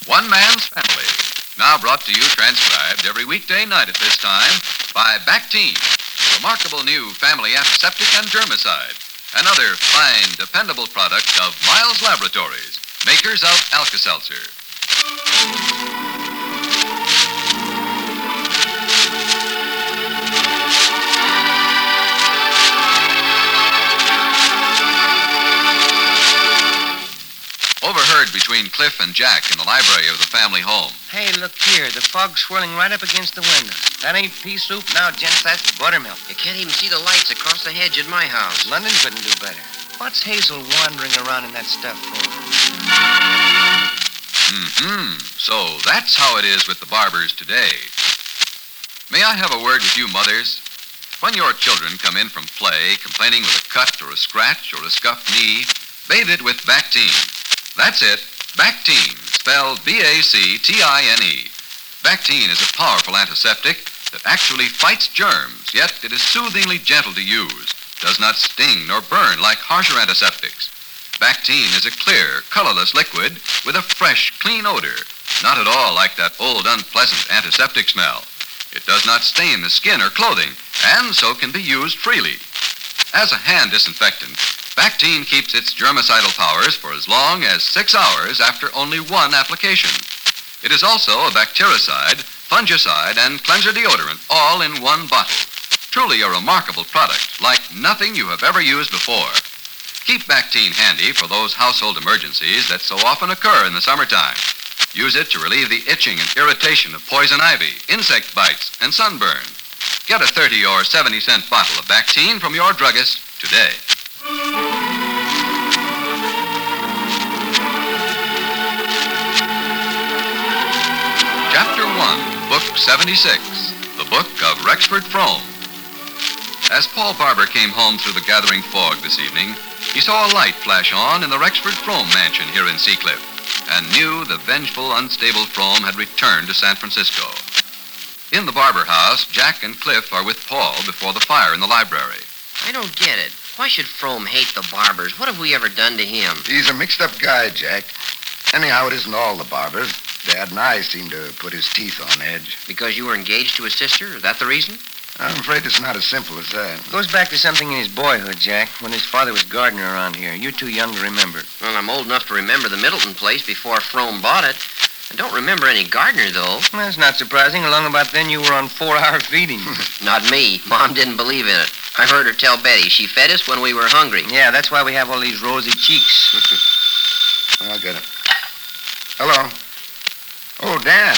One Man's Family. Now brought to you, transcribed every weekday night at this time by Bactine, remarkable new family antiseptic and germicide. Another fine, dependable product of Miles Laboratories, makers of Alka-Seltzer. Overheard between Cliff and Jack in the library of the family home. Hey, look here. The fog's swirling right up against the window. That ain't pea soup now, gents. That's buttermilk. You can't even see the lights across the hedge at my house. London couldn't do better. What's Hazel wandering around in that stuff for? So that's how it is with the barbers today. May I have a word with you, mothers? When your children come in from play, complaining with a cut or a scratch or a scuffed knee, bathe it with Bactine. That's it, Bactine, spelled Bactine. Bactine is a powerful antiseptic that actually fights germs, yet it is soothingly gentle to use, does not sting nor burn like harsher antiseptics. Bactine is a clear, colorless liquid with a fresh, clean odor, not at all like that old, unpleasant antiseptic smell. It does not stain the skin or clothing, and so can be used freely. As a hand disinfectant, Bactine keeps its germicidal powers for as long as 6 hours after only one application. It is also a bactericide, fungicide, and cleanser deodorant all in one bottle. Truly a remarkable product, like nothing you have ever used before. Keep Bactine handy for those household emergencies that so often occur in the summertime. Use it to relieve the itching and irritation of poison ivy, insect bites, and sunburn. Get a 30 or 70-cent bottle of Bactine from your druggist today. Chapter 1, Book 76, The Book of Rexford Frome. As Paul Barber came home through the gathering fog this evening, he saw a light flash on in the Rexford Frome mansion here in Seacliff, and knew the vengeful, unstable Frome had returned to San Francisco. In the Barber house, Jack and Cliff are with Paul before the fire in the library. I don't get it. Why should Frome hate the Barbers? What have we ever done to him? He's a mixed-up guy, Jack. Anyhow, it isn't all the Barbers. Dad and I seem to put his teeth on edge. Because you were engaged to his sister? Is that the reason? I'm afraid it's not as simple as that. Goes back to something in his boyhood, Jack, when his father was gardener around here. You're too young to remember. Well, I'm old enough to remember the Middleton place before Frome bought it. I don't remember any gardener, though. Well, that's not surprising. Along about then, you were on 4-hour feeding. Not me. Mom didn't believe in it. I heard her tell Betty she fed us when we were hungry. Yeah, that's why we have all these rosy cheeks. I'll get it. Hello. Oh, Dan.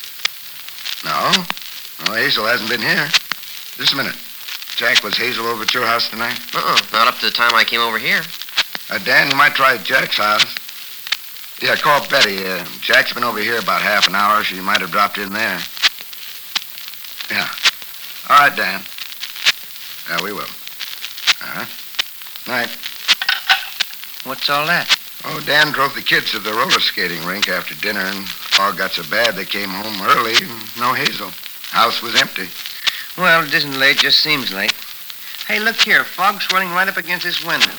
No. Oh, Hazel hasn't been here. Just a minute. Jack, was Hazel over at your house tonight? Not up to the time I came over here. Dan, you might try Jack's house. Yeah, call Betty. Jack's been over here about half an hour. She might have dropped in there. Yeah. All right, Dan. Yeah, we will. Uh-huh. Night. What's all that? Oh, Dan drove the kids to the roller skating rink after dinner, and fog got so bad they came home early. No Hazel. House was empty. Well, it isn't late, just seems late. Hey, look here. Fog swirling right up against this window.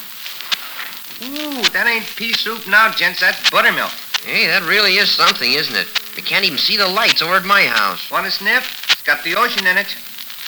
Ooh, that ain't pea soup now, gents. That's buttermilk. Hey, that really is something, isn't it? You can't even see the lights over at my house. Want a sniff? It's got the ocean in it.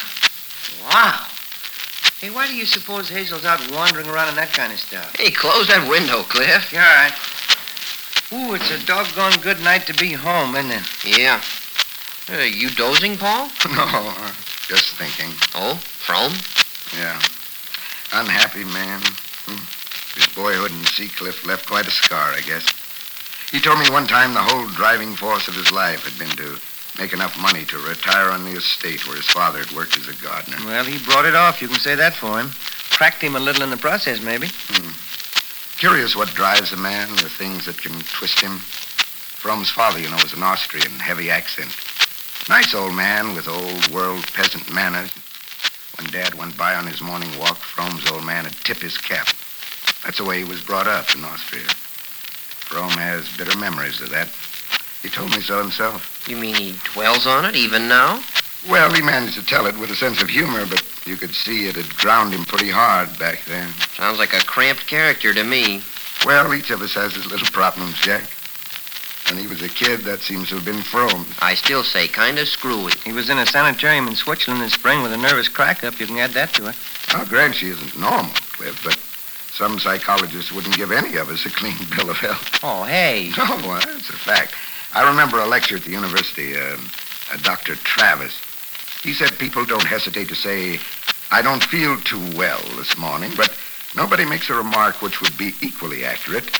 Wow. Hey, why do you suppose Hazel's out wandering around in that kind of stuff? Hey, close that window, Cliff. Yeah, all right. Ooh, it's a doggone good night to be home, isn't it? Yeah. You dozing, Paul? No, just thinking. Oh, Frome? Yeah. Unhappy man. His boyhood in Seacliff left quite a scar, I guess. He told me one time the whole driving force of his life had been to make enough money to retire on the estate where his father had worked as a gardener. Well, he brought it off. You can say that for him. Cracked him a little in the process, maybe. Curious what drives a man, the things that can twist him. Frome's father, you know, was an Austrian, heavy accent. Nice old man with old-world peasant manners. When Dad went by on his morning walk, Frome's old man would tip his cap. That's the way he was brought up in Austria. Frome has bitter memories of that. He told me so himself. You mean he dwells on it even now? Well, he managed to tell it with a sense of humor, but you could see it had ground him pretty hard back then. Sounds like a cramped character to me. Well, each of us has his little problems, Jack. When he was a kid, that seems to have been Frome. I still say kind of screwy. He was in a sanitarium in Switzerland this spring with a nervous crack-up. You can add that to it. I'll grant she isn't normal, Cliff, but some psychologists wouldn't give any of us a clean bill of health. Oh, hey. No, that's a fact. I remember a lecture at the university, Dr. Travis. He said people don't hesitate to say, I don't feel too well this morning, but nobody makes a remark which would be equally accurate.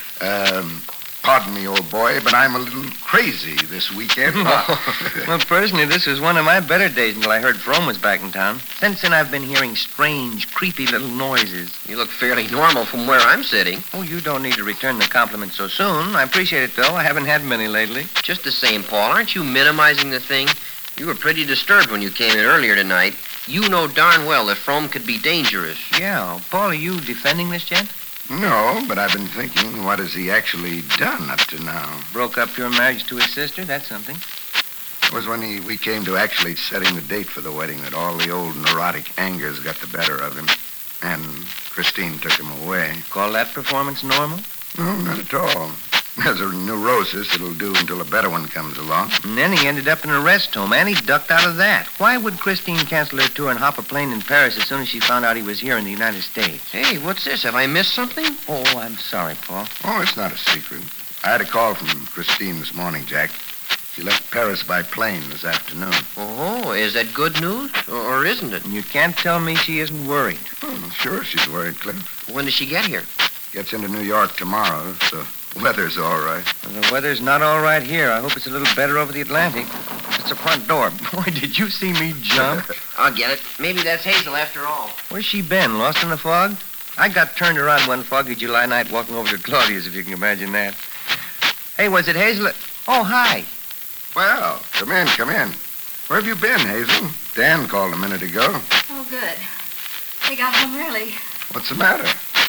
Pardon me, old boy, but I'm a little crazy this weekend. Well, personally, this was one of my better days until I heard Frome was back in town. Since then, I've been hearing strange, creepy little noises. You look fairly normal from where I'm sitting. Oh, you don't need to return the compliment so soon. I appreciate it, though. I haven't had many lately. Just the same, Paul, aren't you minimizing the thing? You were pretty disturbed when you came in earlier tonight. You know darn well that Frome could be dangerous. Yeah. Paul, are you defending this gent? No, but I've been thinking, what has he actually done up to now? Broke up your marriage to his sister? That's something. It was when we came to actually setting the date for the wedding that all the old neurotic angers got the better of him. And Christine took him away. Call that performance normal? No, not at all. As a neurosis, it'll do until a better one comes along. And then he ended up in a rest home, and he ducked out of that. Why would Christine cancel her tour and hop a plane in Paris as soon as she found out he was here in the United States? Hey, what's this? Have I missed something? Oh, I'm sorry, Paul. Oh, it's not a secret. I had a call from Christine this morning, Jack. She left Paris by plane this afternoon. Oh, is that good news? Or isn't it? And you can't tell me she isn't worried. Oh, sure she's worried, Cliff. When does she get here? Gets into New York tomorrow, so weather's all right. Well, the weather's not all right here. I hope it's a little better over the Atlantic. It's the front door. Boy, did you see me jump? I'll get it. Maybe that's Hazel after all. Where's she been? Lost in the fog? I got turned around one foggy July night walking over to Claudia's, if you can imagine that. Hey, was it Hazel? Oh, hi. Well, come in, come in. Where have you been, Hazel? Dan called a minute ago. Oh, good. They got home early. What's the matter?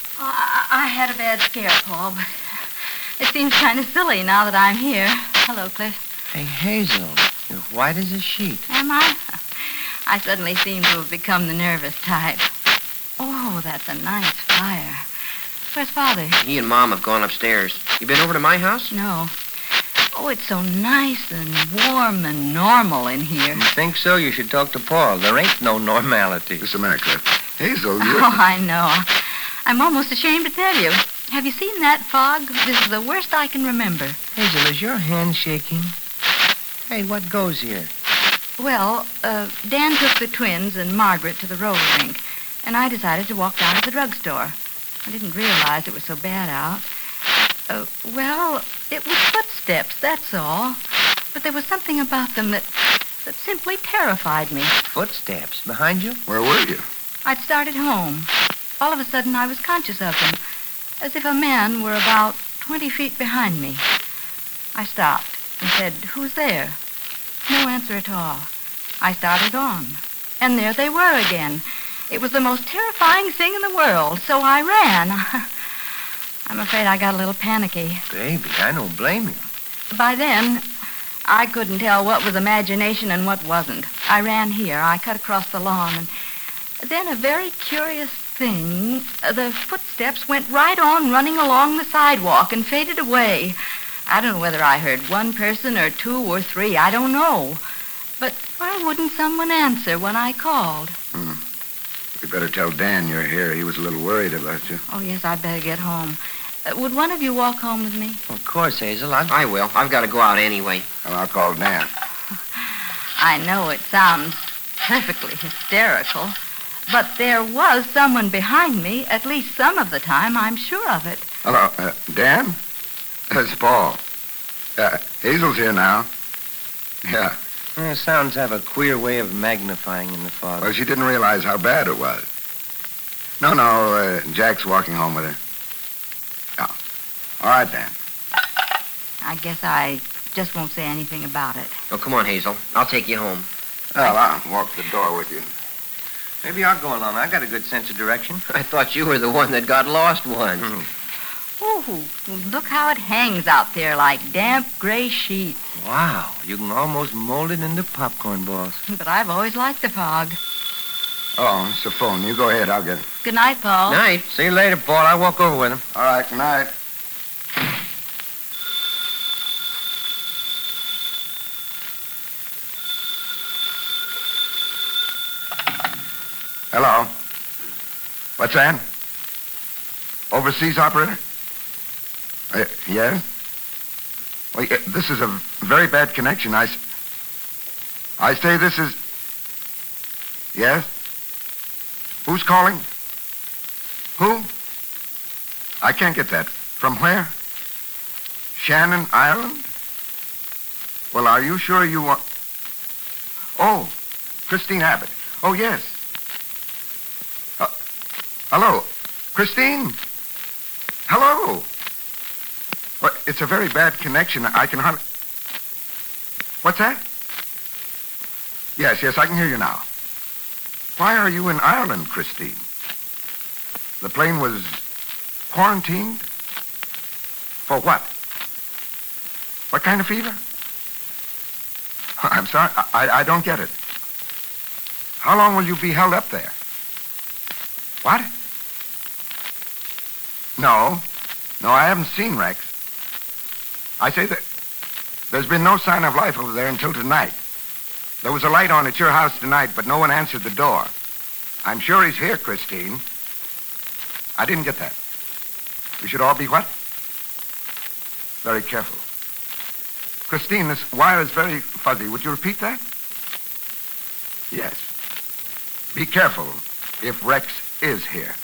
I had a bad scare, Paul, but it seems kind of silly now that I'm here. Hello, Cliff. Hey, Hazel, you're white as a sheet. Am I? I suddenly seem to have become the nervous type. Oh, that's a nice fire. Where's Father? He and Mom have gone upstairs. You been over to my house? No. Oh, it's so nice and warm and normal in here. You think so? You should talk to Paul. There ain't no normality. Just a minute, Cliff. Hazel, you're... Oh, I know. I'm almost ashamed to tell you. Have you seen that fog? This is the worst I can remember. Hazel, is your hand shaking? Hey, what goes here? Well, Dan took the twins and Margaret to the roller rink, and I decided to walk down to the drugstore. I didn't realize it was so bad out. Well, it was footsteps, that's all. But there was something about them that simply terrified me. Footsteps behind you? Where were you? I'd started home. All of a sudden, I was conscious of them, as if a man were about 20 feet behind me. I stopped and said, "Who's there?" No answer at all. I started on, and there they were again. It was the most terrifying thing in the world, so I ran. I'm afraid I got a little panicky. Baby, I don't blame you. By then, I couldn't tell what was imagination and what wasn't. I ran here. I cut across the lawn, and then a very curious thing. The footsteps went right on running along the sidewalk and faded away. I don't know whether I heard one person or two or three. I don't know. But why wouldn't someone answer when I called? We better tell Dan you're here. He was a little worried about you. Oh, yes, I'd better get home. Would one of you walk home with me? Of course, Hazel. I will. I've got to go out anyway. Well, I'll call Dan. I know it sounds perfectly hysterical, but there was someone behind me, at least some of the time. I'm sure of it. Hello, Dan? It's Paul. Hazel's here now. Yeah. Sounds have a queer way of magnifying in the fog. Well, she didn't realize how bad it was. No, Jack's walking home with her. Yeah. All right, Dan. I guess I just won't say anything about it. Oh, come on, Hazel. I'll take you home. Well, I'll walk the door with you. Maybe I'll go along. I got a good sense of direction. I thought you were the one that got lost once. Oh, look how it hangs out there like damp gray sheets. Wow, you can almost mold it into popcorn balls. But I've always liked the fog. Oh, it's the phone. You go ahead. I'll get it. Good night, Paul. Night. See you later, Paul. I'll walk over with him. All right, good night. Hello? What's that? Overseas operator? Yes? Well, this is a very bad connection. I say this is... Yes? Who's calling? Who? I can't get that. From where? Shannon, Ireland? Well, are you sure you want... Oh, Christine Abbott. Oh, yes. Hello? Christine? Hello? Well, it's a very bad connection. I can hardly... What's that? Yes, I can hear you now. Why are you in Ireland, Christine? The plane was quarantined? For what? What kind of fever? I'm sorry, I don't get it. How long will you be held up there? What? No, I haven't seen Rex. I say that there's been no sign of life over there until tonight. There was a light on at your house tonight, but no one answered the door. I'm sure he's here, Christine. I didn't get that. We should all be what? Very careful. Christine, this wire is very fuzzy. Would you repeat that? Yes. Be careful if Rex is here.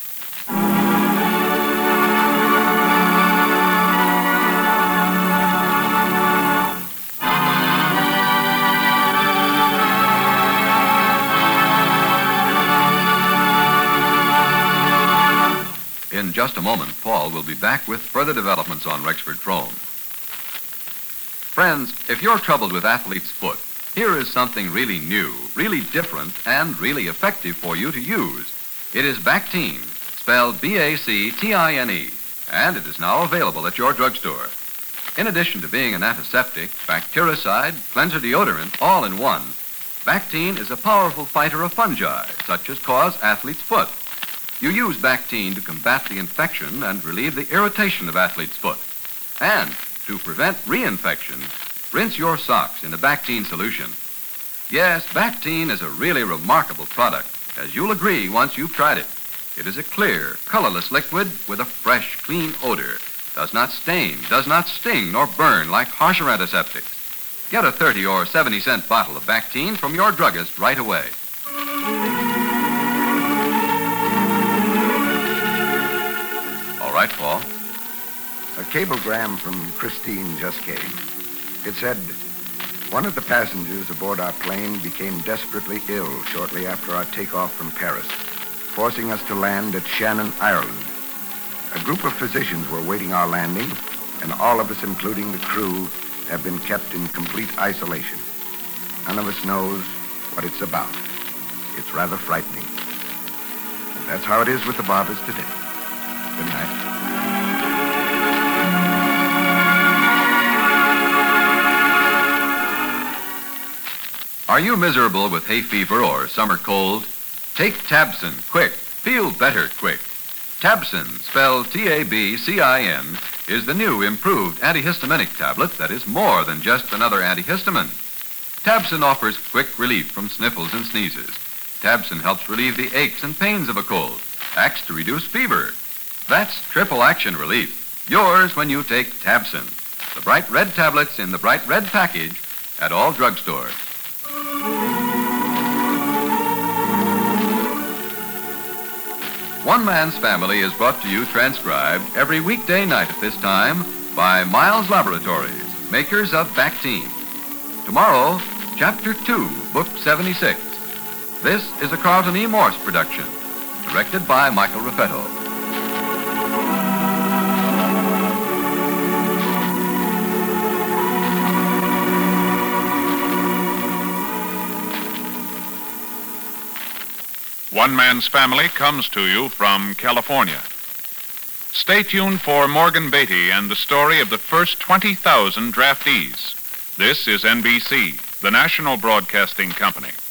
In just a moment, Paul will be back with further developments on Rexford Frome. Friends, if you're troubled with athlete's foot, here is something really new, really different, and really effective for you to use. It is Bactine, spelled B-A-C-T-I-N-E, and it is now available at your drugstore. In addition to being an antiseptic, bactericide, cleanser deodorant, all in one, Bactine is a powerful fighter of fungi, such as cause athlete's foot. You use Bactine to combat the infection and relieve the irritation of athlete's foot. And to prevent reinfection, rinse your socks in the Bactine solution. Yes, Bactine is a really remarkable product, as you'll agree once you've tried it. It is a clear, colorless liquid with a fresh, clean odor. Does not stain, does not sting, nor burn like harsher antiseptics. Get a 30 or 70-cent bottle of Bactine from your druggist right away. All right, Paul. A cablegram from Christine just came. It said, one of the passengers aboard our plane became desperately ill shortly after our takeoff from Paris, forcing us to land at Shannon, Ireland. A group of physicians were waiting our landing, and all of us, including the crew, have been kept in complete isolation. None of us knows what it's about. It's rather frightening. And that's how it is with the Barbers today. Good night. Are you miserable with hay fever or summer cold? Take Tabsin, quick. Feel better, quick. Tabsin, spelled T-A-B-C-I-N, is the new improved antihistaminic tablet that is more than just another antihistamine. Tabsin offers quick relief from sniffles and sneezes. Tabsin helps relieve the aches and pains of a cold, acts to reduce fever. That's triple action relief. Yours when you take Tabsin. The bright red tablets in the bright red package at all drugstores. One Man's Family is brought to you transcribed every weekday night at this time by Miles Laboratories, makers of Bactine. Tomorrow, Chapter 2, Book 76. This is a Carlton E. Morse production, directed by Michael Raffetto. One Man's Family comes to you from California. Stay tuned for Morgan Beatty and the story of the first 20,000 draftees. This is NBC, the national broadcasting company.